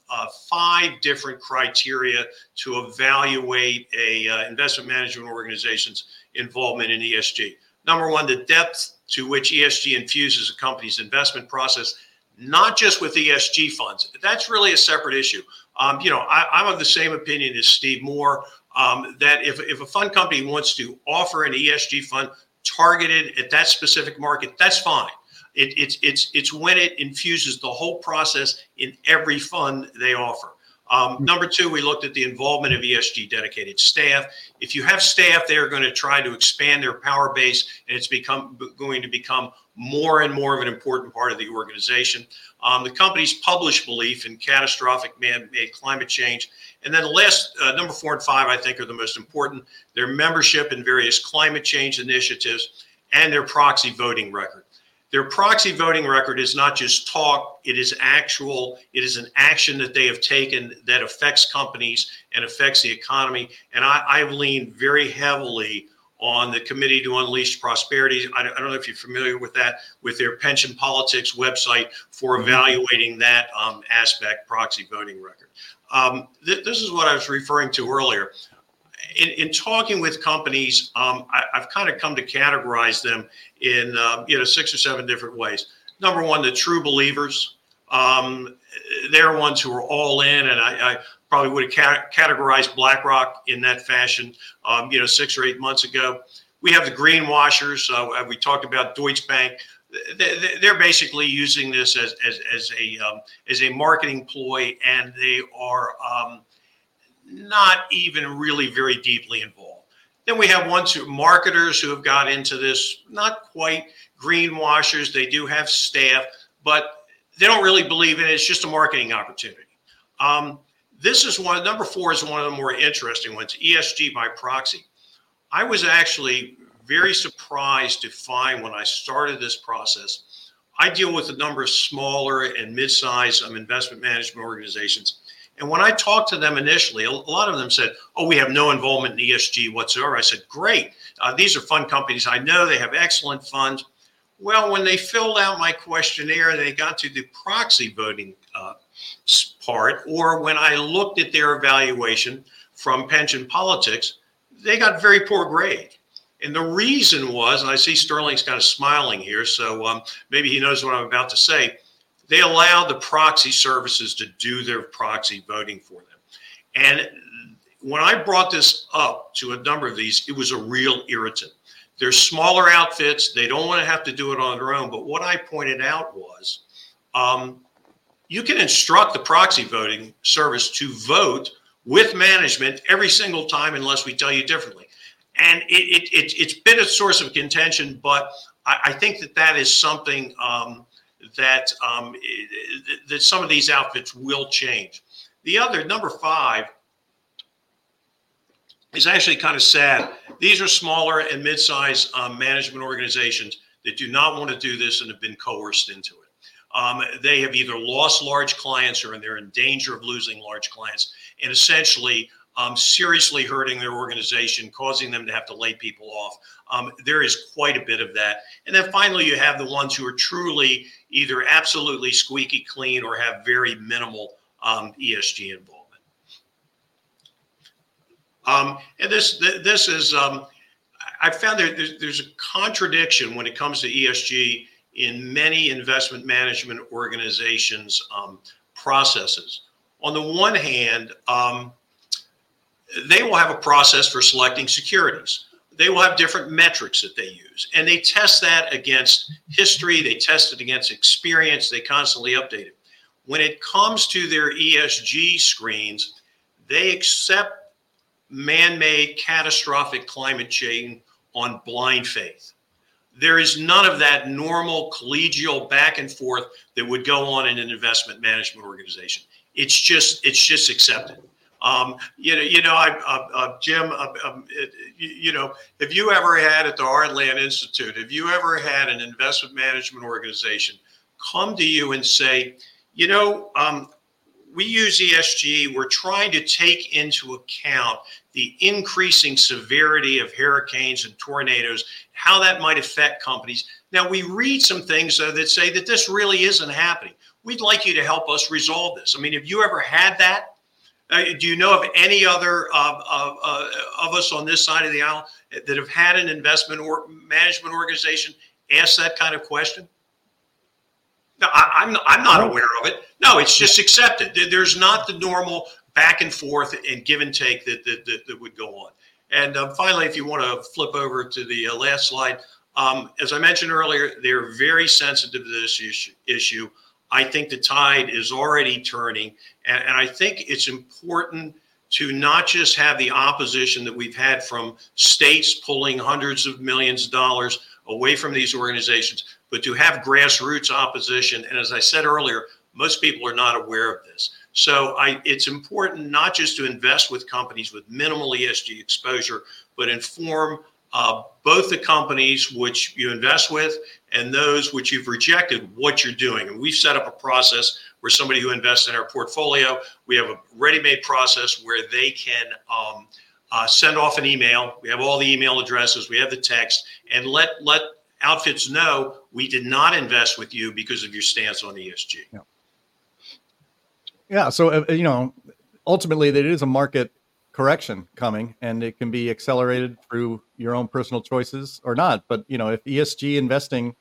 5 different criteria to evaluate a investment management organization's involvement in ESG. Number one, the depth to which ESG infuses a company's investment process, not just with ESG funds. That's really a separate issue. I'm of the same opinion as Steve Moore. That if a fund company wants to offer an ESG fund targeted at that specific market, that's fine. It's when it infuses the whole process in every fund they offer. Number 2, we looked at the involvement of ESG dedicated staff. If you have staff, they are going to try to expand their power base, and it's going to become more and more of an important part of the organization. The company's published belief in catastrophic man-made climate change. And then the last, number 4 and 5, I think, are the most important. Their membership in various climate change initiatives and their proxy voting record. Their proxy voting record is not just talk, it is actual, it is an action that they have taken that affects companies and affects the economy. And I've leaned very heavily on the Committee to Unleash Prosperity. I don't know if you're familiar with that, with their pension politics website for evaluating that aspect, proxy voting record. This is what I was referring to earlier. In talking with companies, I've kind of come to categorize them in 6 or 7 different ways. Number one, the true believers. They're ones who are all in, and I probably would have categorized BlackRock in that fashion, 6 or 8 months ago. We have the greenwashers. We talked about Deutsche Bank. They're basically using this as a marketing ploy, and they are not even really very deeply involved. Then we have marketers who have got into this, not quite greenwashers. They do have staff, but they don't really believe in it. It's just a marketing opportunity. Number 4 is one of the more interesting ones, ESG by proxy. I was actually very surprised to find when I started this process, I deal with a number of smaller and mid-sized investment management organizations. And when I talked to them initially, a lot of them said, oh, we have no involvement in ESG whatsoever. I said, great. These are fund companies. I know they have excellent funds. Well, when they filled out my questionnaire, they got to the proxy voting part, or when I looked at their evaluation from Pension Politics, they got very poor grade. And the reason was, and I see Sterling's kind of smiling here, so maybe he knows what I'm about to say. They allowed the proxy services to do their proxy voting for them. And when I brought this up to a number of these, it was a real irritant. They're smaller outfits. They don't want to have to do it on their own. But what I pointed out was you can instruct the proxy voting service to vote with management every single time unless we tell you differently. And it's been a source of contention, but I think that is something that some of these outfits will change. The other, number 5, is actually kind of sad. These are smaller and mid-sized management organizations that do not want to do this and have been coerced into it. They have either lost large clients or they're in danger of losing large clients, and essentially seriously hurting their organization, causing them to have to lay people off. There is quite a bit of that. And then finally, you have the ones who are truly either absolutely squeaky clean or have very minimal ESG involvement. And this is, I found there's a contradiction when it comes to ESG in many investment management organizations' processes. On the one hand, they will have a process for selecting securities. They will have different metrics that they use, and they test that against history. They test it against experience. They constantly update it. When it comes to their ESG screens, they accept man-made catastrophic climate change on blind faith. There is none of that normal collegial back and forth that would go on in an investment management organization. It's just accepted. Jim, have you ever had at the Heartland Institute, have you ever had an investment management organization come to you and say, we use ESG, we're trying to take into account the increasing severity of hurricanes and tornadoes, how that might affect companies. Now, we read some things, though, that say that this really isn't happening. We'd like you to help us resolve this. I mean, have you ever had that? Do you know of any other of us on this side of the aisle that have had an investment or management organization ask that kind of question? No, I'm not aware of it. No, it's just accepted. There's not the normal back and forth and give and take that would go on. And finally, if you want to flip over to the last slide, as I mentioned earlier, they're very sensitive to this issue. I think the tide is already turning, and I think it's important to not just have the opposition that we've had from states pulling hundreds of millions of dollars away from these organizations, but to have grassroots opposition. And as I said earlier, most people are not aware of this. So it's important not just to invest with companies with minimal ESG exposure, but inform both the companies which you invest with and those which you've rejected what you're doing. And we've set up a process where somebody who invests in our portfolio, we have a ready-made process where they can send off an email. We have all the email addresses, we have the text, and let outfits know we did not invest with you because of your stance on ESG. Yeah. So, ultimately there is a market correction coming, and it can be accelerated through your own personal choices or not. But, if ESG investing,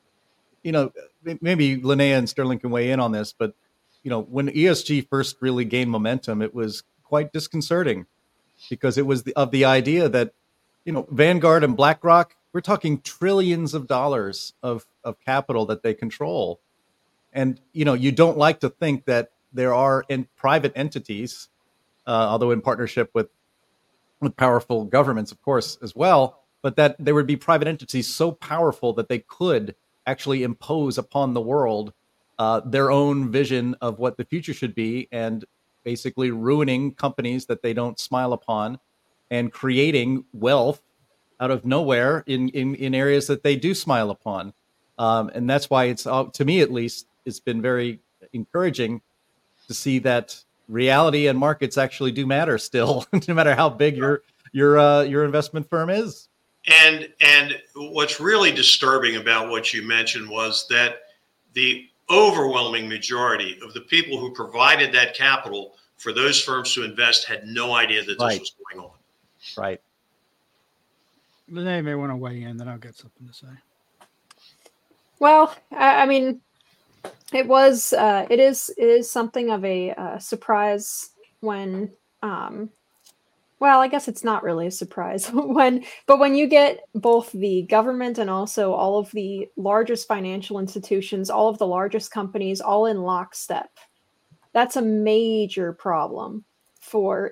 maybe Linnea and Sterling can weigh in on this, but, when ESG first really gained momentum, it was quite disconcerting because it was the idea that, Vanguard and BlackRock, we're talking trillions of dollars of capital that they control. And, you don't like to think that there are private entities, although in partnership with powerful governments, of course, as well, but that there would be private entities so powerful that they could actually impose upon the world their own vision of what the future should be, and basically ruining companies that they don't smile upon and creating wealth out of nowhere in areas that they do smile upon. And that's why it's, to me at least, it's been very encouraging to see that reality and markets actually do matter still, no matter how big your investment firm is. And what's really disturbing about what you mentioned was that the overwhelming majority of the people who provided that capital for those firms to invest had no idea that this was going on. Right. Linnea may want to weigh in, then I'll get something to say. Well, I mean, it is something of a surprise when, well, I guess it's not really a surprise but when you get both the government and also all of the largest financial institutions, all of the largest companies, all in lockstep, that's a major problem for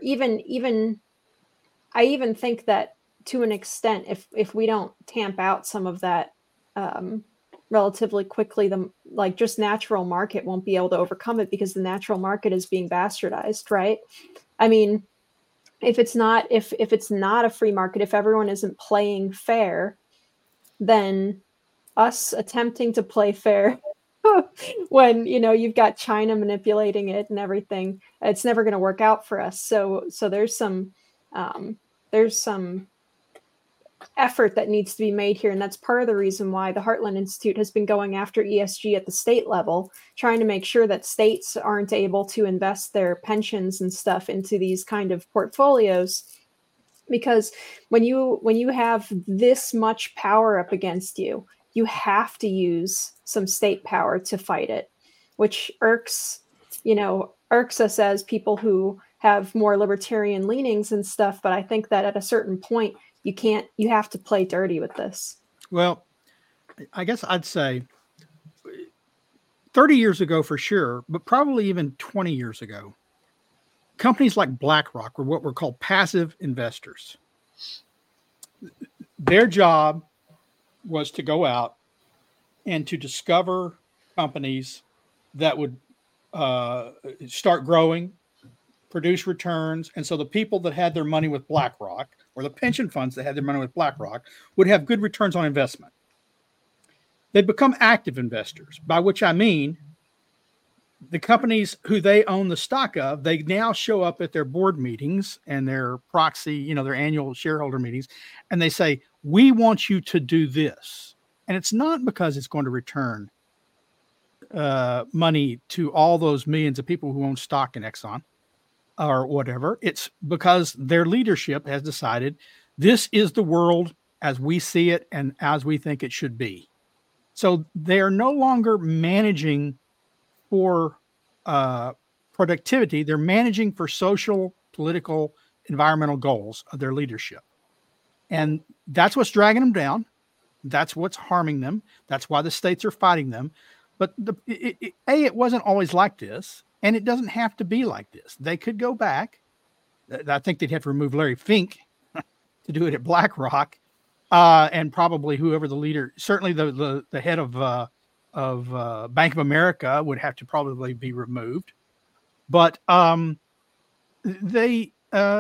I even think that to an extent, if we don't tamp out some of that, relatively quickly, just natural market won't be able to overcome it, because the natural market is being bastardized, right? I mean, if it's not a free market, if everyone isn't playing fair, then us attempting to play fair when you've got China manipulating it and everything, it's never going to work out for us. So there's some effort that needs to be made here, and that's part of the reason why the Heartland Institute has been going after ESG at the state level, trying to make sure that states aren't able to invest their pensions and stuff into these kind of portfolios, because when you have this much power up against you, you have to use some state power to fight it, which irks us as people who have more libertarian leanings and stuff. But I think that at a certain point, you have to play dirty with this. Well, I guess I'd say 30 years ago for sure, but probably even 20 years ago, companies like BlackRock were what were called passive investors. Their job was to go out and to discover companies that would start growing, produce returns. And so the people that had their money with BlackRock, or the pension funds that had their money with BlackRock, would have good returns on investment. They become active investors, by which I mean the companies who they own the stock of, they now show up at their board meetings and their proxy, their annual shareholder meetings, and they say, we want you to do this. And it's not because it's going to return money to all those millions of people who own stock in Exxon or whatever. It's because their leadership has decided this is the world as we see it and as we think it should be. So they are no longer managing for productivity. They're managing for social, political, environmental goals of their leadership. And that's what's dragging them down. That's what's harming them. That's why the states are fighting them. But it wasn't always like this, and it doesn't have to be like this. They could go back. I think they'd have to remove Larry Fink to do it at BlackRock, and probably whoever the leader, certainly the head of Bank of America would have to probably be removed. But they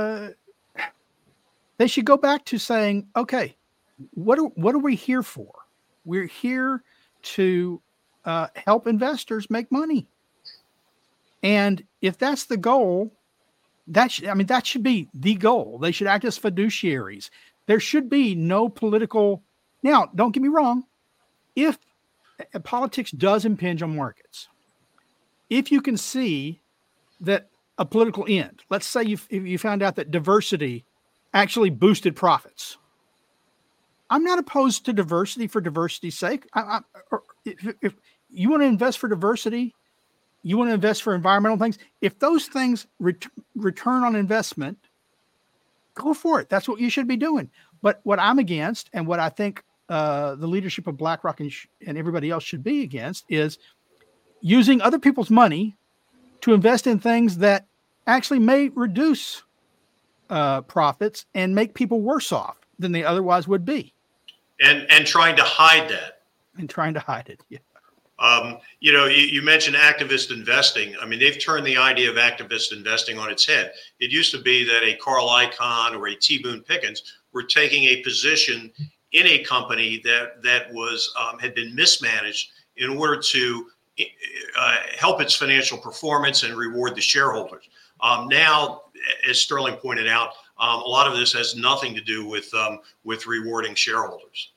should go back to saying, okay, what are we here for? We're here to help investors make money. And if that's the goal, that should be the goal. They should act as fiduciaries. There should be no political. Now, don't get me wrong. If politics does impinge on markets, if you can see that a political end, let's say you found out that diversity actually boosted profits. I'm not opposed to diversity for diversity's sake. If you want to invest for diversity, you want to invest for environmental things. If those things return on investment, go for it. That's what you should be doing. But what I'm against, and what I think the leadership of BlackRock and everybody else should be against, is using other people's money to invest in things that actually may reduce profits and make people worse off than they otherwise would be. And trying to hide that. And trying to hide it, yeah. You mentioned activist investing. I mean, they've turned the idea of activist investing on its head. It used to be that a Carl Icahn or a T. Boone Pickens were taking a position in a company that was had been mismanaged in order to help its financial performance and reward the shareholders. Now, as Sterling pointed out, a lot of this has nothing to do with rewarding shareholders.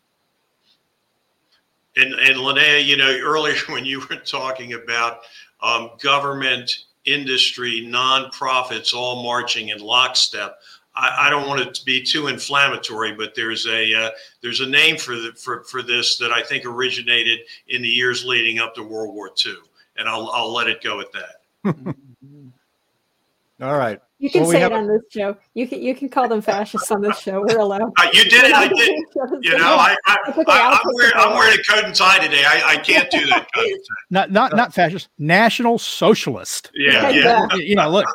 And Linnea, earlier when you were talking about government, industry, nonprofits all marching in lockstep, I don't want it to be too inflammatory, but there's a name for this that I think originated in the years leading up to World War II, and I'll let it go at that. All right. You can say it on this show. You can call them fascists on this show. We're allowed. You did it. I did. I'm wearing a coat and tie today. I can't do that. Not fascist. National socialist. Yeah. Look,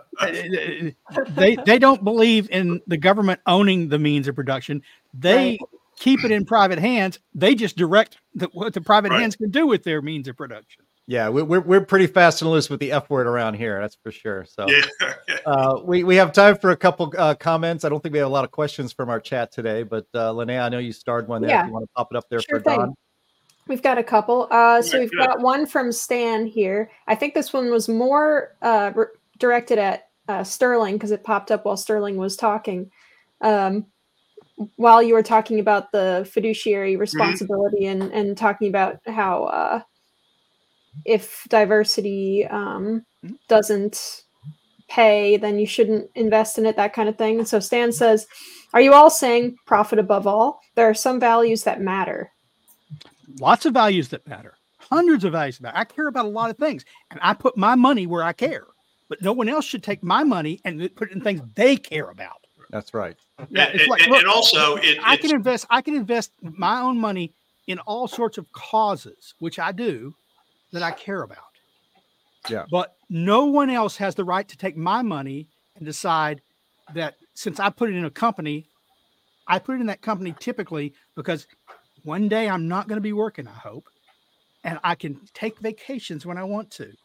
they don't believe in the government owning the means of production. They keep it in private hands. They just direct what the private hands can do with their means of production. Yeah, we're pretty fast and loose with the F word around here. That's for sure. So we have time for a couple comments. I don't think we have a lot of questions from our chat today, but Linnea, I know you started one there. Yeah. If you want to pop it up there Sure for Don. We've got a couple. So we've got one from Stan here. I think this one was more directed at Sterling because it popped up while Sterling was talking. While you were talking about the fiduciary responsibility and talking about how if diversity doesn't pay, then you shouldn't invest in it, that kind of thing. And so Stan says, are you all saying profit above all? There are some values that matter. Lots of values that matter. Hundreds of values that matter. I care about a lot of things, and I put my money where I care. But no one else should take my money and put it in things they care about. That's right. Yeah, and also, I can invest my own money in all sorts of causes, which I do, that I care about. Yeah. But no one else has the right to take my money and decide that since I put it in a company, I put it in that company typically because one day I'm not going to be working, I hope, and I can take vacations when I want to.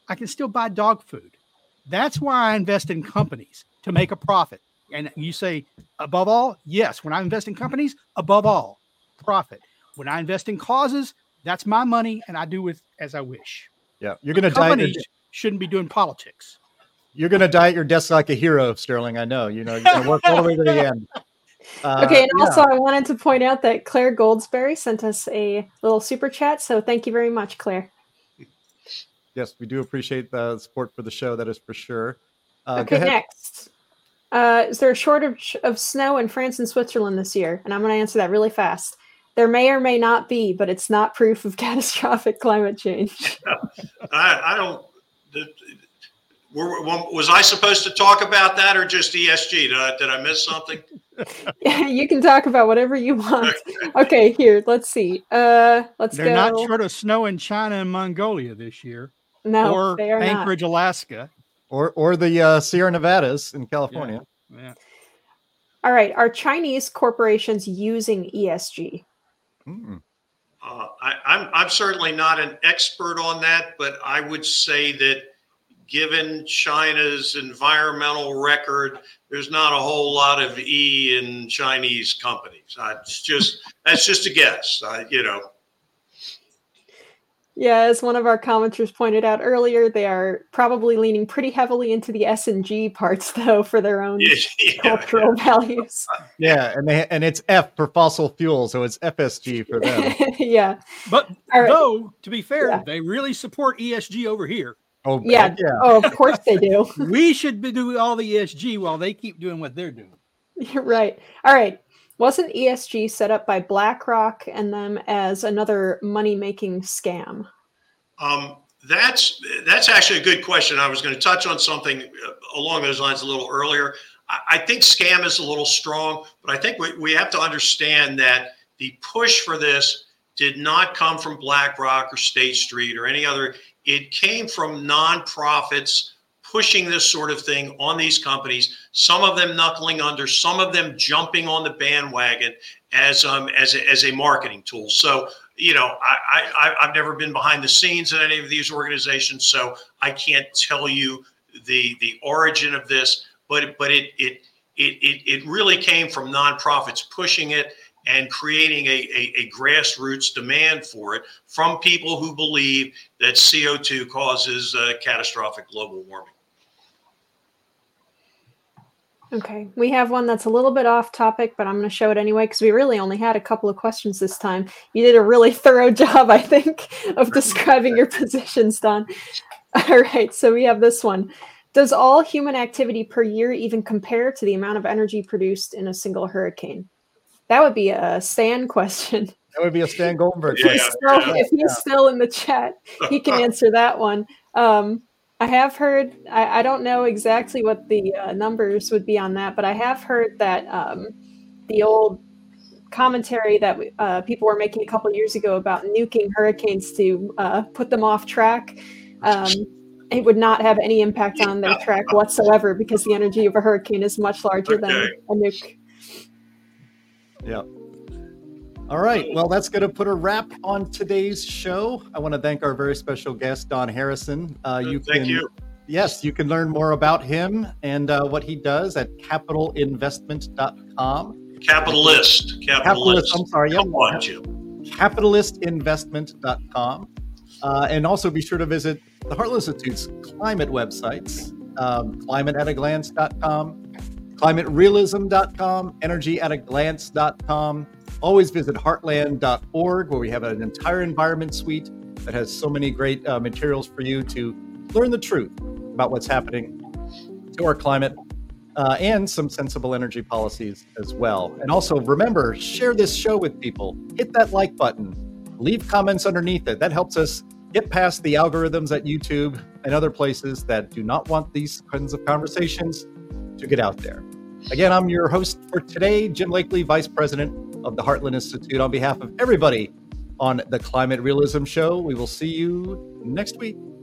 I can still buy dog food. That's why I invest in companies, to make a profit. And you say, above all, yes. When I invest in companies, above all, profit. When I invest in causes, that's my money, and I do with as I wish. Yeah, you're going to companies shouldn't be doing politics. You're going to die at your desk like a hero, Sterling. I know. You're going to work all the way to the end. Okay, and also I wanted to point out that Claire Goldsberry sent us a little super chat, so thank you very much, Claire. Yes, we do appreciate the support for the show. That is for sure. Okay, next. Is there a shortage of snow in France and Switzerland this year? And I'm going to answer that really fast. There may or may not be, but it's not proof of catastrophic climate change. I don't. Was I supposed to talk about that or just ESG? Did I miss something? You can talk about whatever you want. Okay, here, let's see. They're not short of snow in China and Mongolia this year. No, or they are Anchorage, not. Alaska. Or the Sierra Nevadas in California. Yeah. All right. Are Chinese corporations using ESG? I'm certainly not an expert on that, but I would say that given China's environmental record, there's not a whole lot of E in Chinese companies. That's just a guess. Yeah, as one of our commenters pointed out earlier, they are probably leaning pretty heavily into the S&G parts, though, for their own cultural values. Yeah, and it's F for fossil fuel, so it's FSG for them. Yeah. But though, to be fair, they really support ESG over here. Oh, yeah. Oh, of course they do. We should be doing all the ESG while they keep doing what they're doing. You're right. All right. Wasn't ESG set up by BlackRock and them as another money-making scam? That's actually a good question. I was going to touch on something along those lines a little earlier. I think scam is a little strong, but I think we have to understand that the push for this did not come from BlackRock or State Street or any other. It came from nonprofits pushing this sort of thing on these companies, some of them knuckling under, some of them jumping on the bandwagon as a marketing tool. So, I've never been behind the scenes in any of these organizations, so I can't tell you the origin of this, but it really came from nonprofits pushing it and creating a grassroots demand for it from people who believe that CO2 causes catastrophic global warming. Okay, we have one that's a little bit off topic, but I'm going to show it anyway because we really only had a couple of questions this time. You did a really thorough job, I think, of describing your positions, Don. All right, so we have this one. Does all human activity per year even compare to the amount of energy produced in a single hurricane? That would be a Stan question. That would be a Stan Goldenberg question. If he's still in the chat, he can answer that one. I have heard, I don't know exactly what the numbers would be on that, but I have heard that the old commentary that people were making a couple of years ago about nuking hurricanes to put them off track, it would not have any impact on their track whatsoever because the energy of a hurricane is much larger than a nuke. Yeah. All right. Well, that's going to put a wrap on today's show. I want to thank our very special guest, Don Harrison. Thank you. Yes, you can learn more about him and what he does at capitalinvestment.com. Capitalist. I'm sorry. Come on, Jim. Capitalistinvestment.com. And also be sure to visit the Heartland Institute's climate websites, climateataglance.com, climaterealism.com, energyataglance.com. Always visit heartland.org, where we have an entire environment suite that has so many great materials for you to learn the truth about what's happening to our climate and some sensible energy policies as well. And also remember, share this show with people. Hit that like button. Leave comments underneath it. That helps us get past the algorithms at YouTube and other places that do not want these kinds of conversations to get out there. Again, I'm your host for today, Jim Lakely, Vice President of the Heartland Institute. On behalf of everybody on the Climate Realism Show, we will see you next week.